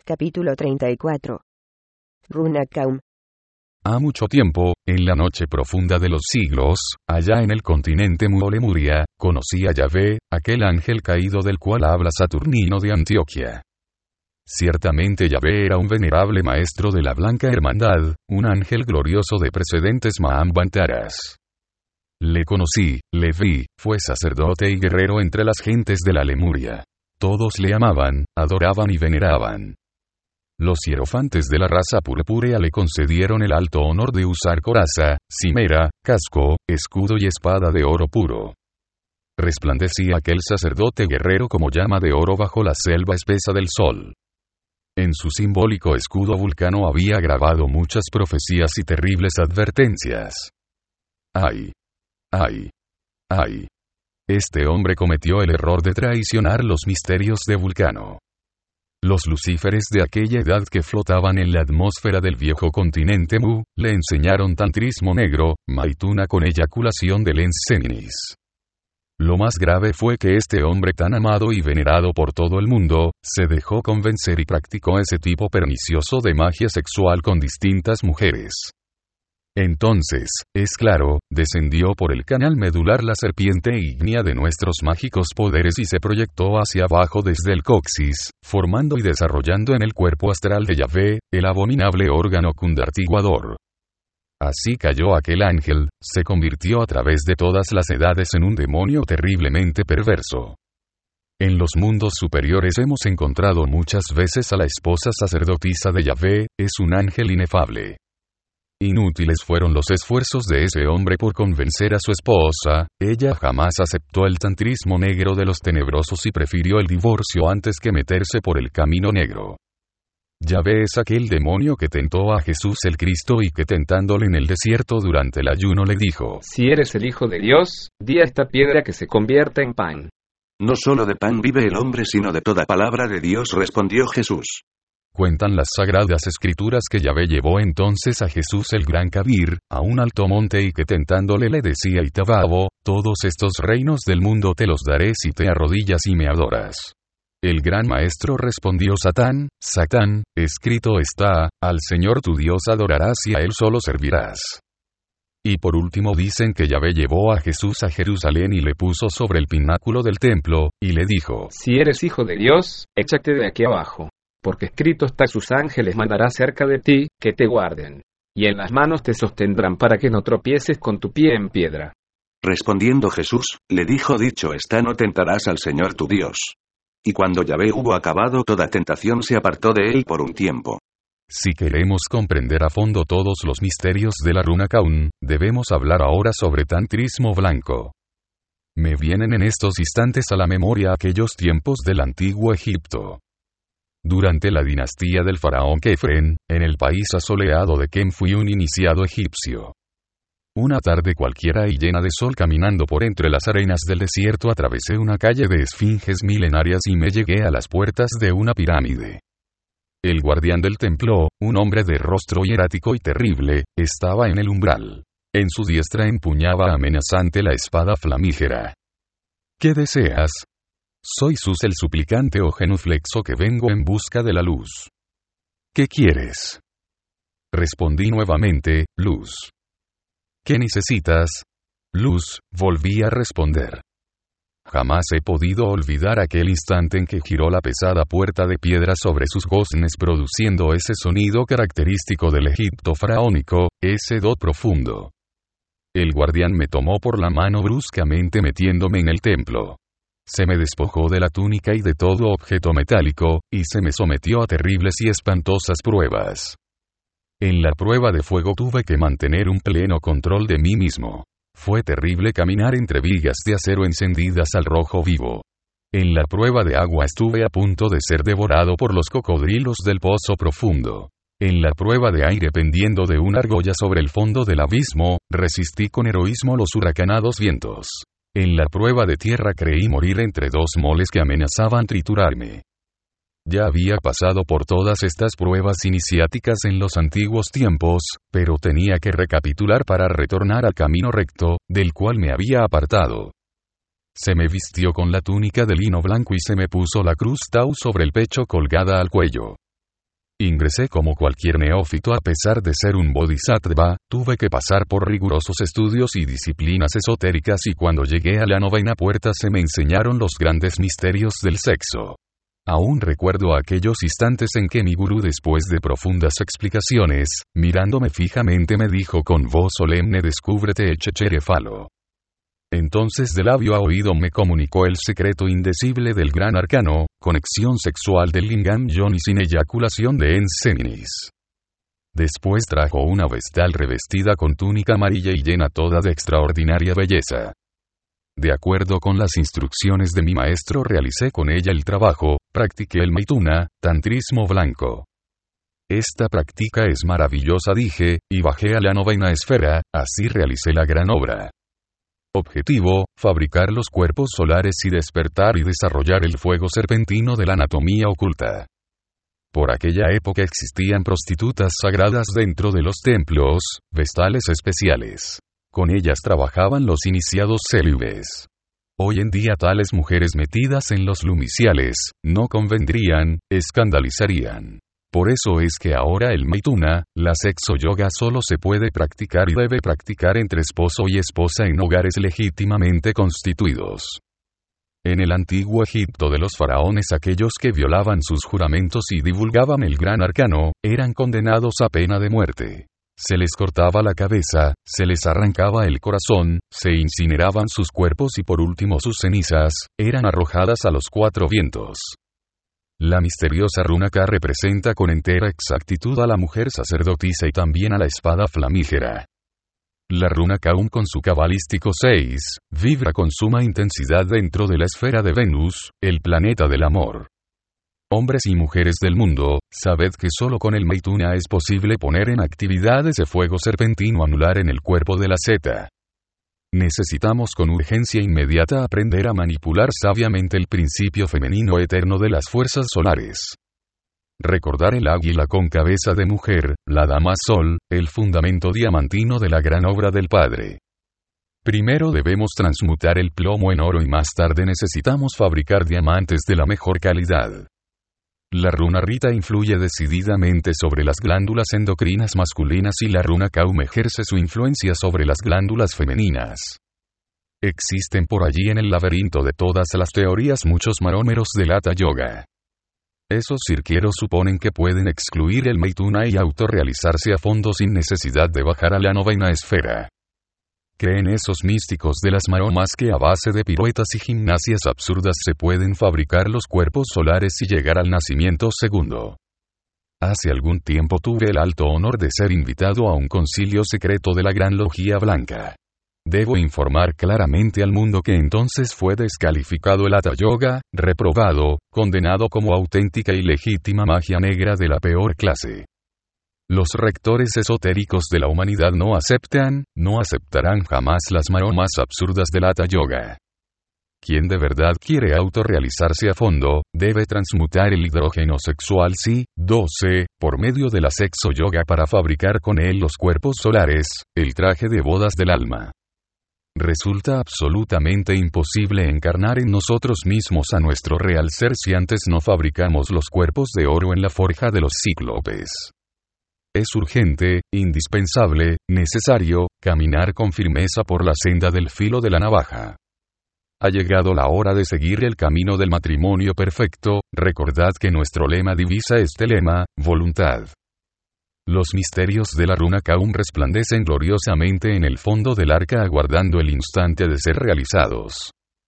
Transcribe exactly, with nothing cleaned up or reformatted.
Capítulo treinta y cuatro. Runakaum. Ha mucho tiempo, en la noche profunda de los siglos, allá en el continente Mu o Lemuria, conocí a Yahvé, aquel ángel caído del cual habla Saturnino de Antioquia. Ciertamente Yahvé era un venerable maestro de la Blanca Hermandad, un ángel glorioso de precedentes Mahambantaras. Le conocí, le vi, fue sacerdote y guerrero entre las gentes de la Lemuria. Todos le amaban, adoraban y veneraban. Los hierofantes de la raza purpúrea le concedieron el alto honor de usar coraza, cimera, casco, escudo y espada de oro puro. Resplandecía aquel sacerdote guerrero como llama de oro bajo la selva espesa del sol. En su simbólico escudo Vulcano había grabado muchas profecías y terribles advertencias. ¡Ay! ¡Ay! ¡Ay! Este hombre cometió el error de traicionar los misterios de Vulcano. Los lucíferes de aquella edad que flotaban en la atmósfera del viejo continente Mu, le enseñaron tantrismo negro, maituna con eyaculación de Lens-Seminis. Lo más grave fue que este hombre tan amado y venerado por todo el mundo, se dejó convencer y practicó ese tipo pernicioso de magia sexual con distintas mujeres. Entonces, es claro, descendió por el canal medular la serpiente ígnea de nuestros mágicos poderes y se proyectó hacia abajo desde el coxis, formando y desarrollando en el cuerpo astral de Yahvé, el abominable órgano cundartiguador. Así cayó aquel ángel, se convirtió a través de todas las edades en un demonio terriblemente perverso. En los mundos superiores hemos encontrado muchas veces a la esposa sacerdotisa de Yahvé, es un ángel inefable. Inútiles fueron los esfuerzos de ese hombre por convencer a su esposa, ella jamás aceptó el tantrismo negro de los tenebrosos y prefirió el divorcio antes que meterse por el camino negro. Yahvé es aquel demonio que tentó a Jesús el Cristo y que tentándole en el desierto durante el ayuno le dijo: Si eres el Hijo de Dios, di a esta piedra que se convierta en pan. No solo de pan vive el hombre sino de toda palabra de Dios, respondió Jesús. Cuentan las sagradas escrituras que Yahvé llevó entonces a Jesús el gran Kabir, a un alto monte y que tentándole le decía Itababo, todos estos reinos del mundo te los daré si te arrodillas y me adoras. El gran maestro respondió Satán, Satán, escrito está, al Señor tu Dios adorarás y a él solo servirás. Y por último dicen que Yahvé llevó a Jesús a Jerusalén y le puso sobre el pináculo del templo, y le dijo: Si eres hijo de Dios, échate de aquí abajo. Porque escrito está: sus ángeles mandará cerca de ti, que te guarden. Y en las manos te sostendrán para que no tropieces con tu pie en piedra. Respondiendo Jesús, le dijo: dicho está, no tentarás al Señor tu Dios. Y cuando Yahvé hubo acabado toda tentación se apartó de él por un tiempo. Si queremos comprender a fondo todos los misterios de la Runakaum, debemos hablar ahora sobre tantrismo blanco. Me vienen en estos instantes a la memoria aquellos tiempos del antiguo Egipto. Durante la dinastía del faraón Kefren, en el país asoleado de Kem fui un iniciado egipcio. Una tarde cualquiera y llena de sol caminando por entre las arenas del desierto atravesé una calle de esfinges milenarias y me llegué a las puertas de una pirámide. El guardián del templo, un hombre de rostro hierático y terrible, estaba en el umbral. En su diestra empuñaba amenazante la espada flamígera. ¿Qué deseas? Soy Sus el suplicante o genuflexo que vengo en busca de la luz. ¿Qué quieres? Respondí nuevamente, luz. ¿Qué necesitas? Luz, volví a responder. Jamás he podido olvidar aquel instante en que giró la pesada puerta de piedra sobre sus goznes produciendo ese sonido característico del Egipto faraónico, ese do profundo. El guardián me tomó por la mano bruscamente metiéndome en el templo. Se me despojó de la túnica y de todo objeto metálico, y se me sometió a terribles y espantosas pruebas. En la prueba de fuego tuve que mantener un pleno control de mí mismo. Fue terrible caminar entre vigas de acero encendidas al rojo vivo. En la prueba de agua estuve a punto de ser devorado por los cocodrilos del pozo profundo. En la prueba de aire pendiendo de una argolla sobre el fondo del abismo, resistí con heroísmo los huracanados vientos. En la prueba de tierra creí morir entre dos moles que amenazaban triturarme. Ya había pasado por todas estas pruebas iniciáticas en los antiguos tiempos, pero tenía que recapitular para retornar al camino recto, del cual me había apartado. Se me vistió con la túnica de lino blanco y se me puso la cruz Tau sobre el pecho colgada al cuello. Ingresé como cualquier neófito. A pesar de ser un bodhisattva, tuve que pasar por rigurosos estudios y disciplinas esotéricas, y cuando llegué a la novena puerta se me enseñaron los grandes misterios del sexo. Aún recuerdo aquellos instantes en que mi gurú, después de profundas explicaciones, mirándome fijamente, me dijo con voz solemne: descúbrete Echechere-Falo. Entonces de labio a oído me comunicó el secreto indecible del gran arcano: conexión sexual del lingam yoni sin eyaculación de Enseminis. Después trajo una vestal revestida con túnica amarilla y llena toda de extraordinaria belleza. De acuerdo con las instrucciones de mi maestro, realicé con ella el trabajo, practiqué el Maituna, tantrismo blanco. Esta práctica es maravillosa, dije, y bajé a la novena esfera. Así realicé la gran obra. Objetivo: fabricar los cuerpos solares y despertar y desarrollar el fuego serpentino de la anatomía oculta. Por aquella época existían prostitutas sagradas dentro de los templos, vestales especiales. Con ellas trabajaban los iniciados célibes. Hoy en día tales mujeres metidas en los lumiciales, no convendrían, escandalizarían. Por eso es que ahora el Maituna, la sexo yoga, solo se puede practicar y debe practicar entre esposo y esposa en hogares legítimamente constituidos. En el antiguo Egipto de los faraones, aquellos que violaban sus juramentos y divulgaban el gran arcano, eran condenados a pena de muerte. Se les cortaba la cabeza, se les arrancaba el corazón, se incineraban sus cuerpos y por último sus cenizas eran arrojadas a los cuatro vientos. La misteriosa runa K representa con entera exactitud a la mujer sacerdotisa y también a la espada flamígera. La runa Kaum, con su cabalístico seis, vibra con suma intensidad dentro de la esfera de Venus, el planeta del amor. Hombres y mujeres del mundo, sabed que solo con el Maituna es posible poner en actividad ese fuego serpentino anular en el cuerpo de la Zeta. Necesitamos con urgencia inmediata aprender a manipular sabiamente el principio femenino eterno de las fuerzas solares. Recordar el águila con cabeza de mujer, la dama sol, el fundamento diamantino de la gran obra del Padre. Primero debemos transmutar el plomo en oro y más tarde necesitamos fabricar diamantes de la mejor calidad. La runa Rita influye decididamente sobre las glándulas endocrinas masculinas y la runa Kaum ejerce su influencia sobre las glándulas femeninas. Existen por allí en el laberinto de todas las teorías muchos marómeros del Hatha Yoga. Esos cirqueros suponen que pueden excluir el Maituna y autorrealizarse a fondo sin necesidad de bajar a la novena esfera. Creen esos místicos de las maromas que a base de piruetas y gimnasias absurdas se pueden fabricar los cuerpos solares y llegar al nacimiento segundo. Hace algún tiempo tuve el alto honor de ser invitado a un concilio secreto de la Gran Logia Blanca. Debo informar claramente al mundo que entonces fue descalificado el Hatha Yoga, reprobado, condenado como auténtica y legítima magia negra de la peor clase. Los rectores esotéricos de la humanidad no aceptan, no aceptarán jamás las maromas absurdas del Hatha Yoga. Quien de verdad quiere autorrealizarse a fondo, debe transmutar el hidrógeno sexual Si doce, por medio de la sexo yoga para fabricar con él los cuerpos solares, el traje de bodas del alma. Resulta absolutamente imposible encarnar en nosotros mismos a nuestro real ser si antes no fabricamos los cuerpos de oro en la forja de los cíclopes. Es urgente, indispensable, necesario, caminar con firmeza por la senda del filo de la navaja. Ha llegado la hora de seguir el camino del matrimonio perfecto. Recordad que nuestro lema divisa este lema: voluntad. Los misterios de la runa Kaum resplandecen gloriosamente en el fondo del arca aguardando el instante de ser realizados.